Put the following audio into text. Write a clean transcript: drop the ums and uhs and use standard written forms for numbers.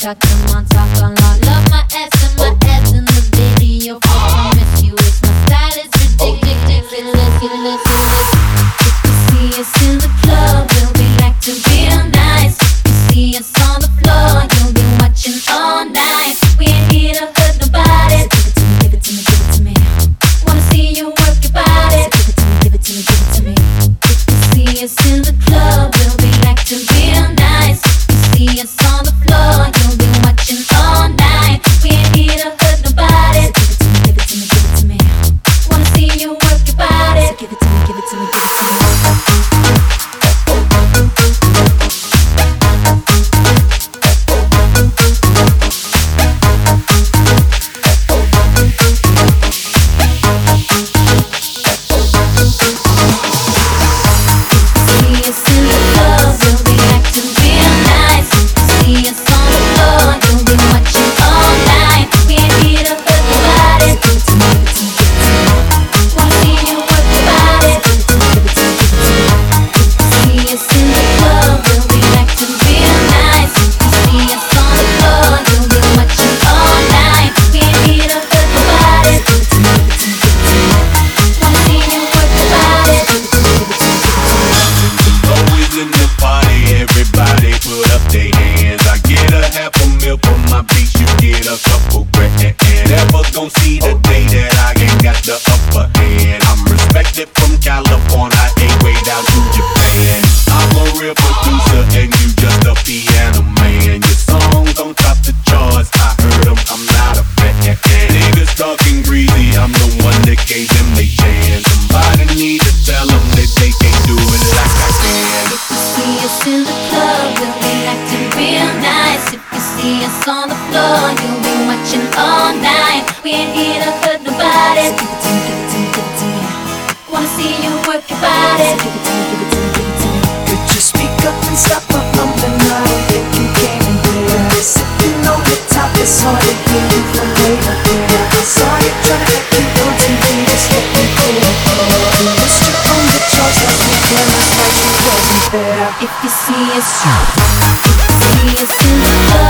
talk, come on, talk a lot. Love my ass and my ass in the video. Promiscuous, my style is ridiculous. If you see us in the club, we'll be acting real nice. If you see us on the floor, you'll be watching all night. We ain't here to hurt nobody. So give it to me, give it to me, give it to me. Wanna see you work your body. So give it to me, give it to me, give it to me. If you see us in the club, we'll be acting real nice. If you see us on the floor, you'll be watching all night. We ain't here to hurt nobody. So give it to me, give it to me, give it to me. Wanna see you work your body. So give it to me, give it to me, give it to me. See the day that I ain't got the upper hand. I'm respected from California, ain't way down to Japan. I'm a real producer and you just a piano man. Your songs don't top the charts, I heard them, I'm not a fan. Niggas talking greasy, I'm the one that gave them they chance. Somebody need to tell them that they can't do it like I can. If you see us in the club, we'll be acting real nice. If you see us on the floor, you'll be watching all night. We ain't here to hurt nobody. So give it to me, give it to me, give it to me. Wanna see you work your body. So give it to me, give it to me, give it to me. Could you speak up and stop my mumbling? I don't think you can hear. Sitting on the top, it's hard to hear you from way up there. I saw you trying to act cute on TV, just let me cool. You missed your own the charge, like you cameras like you wasn't there. If you see us in the club,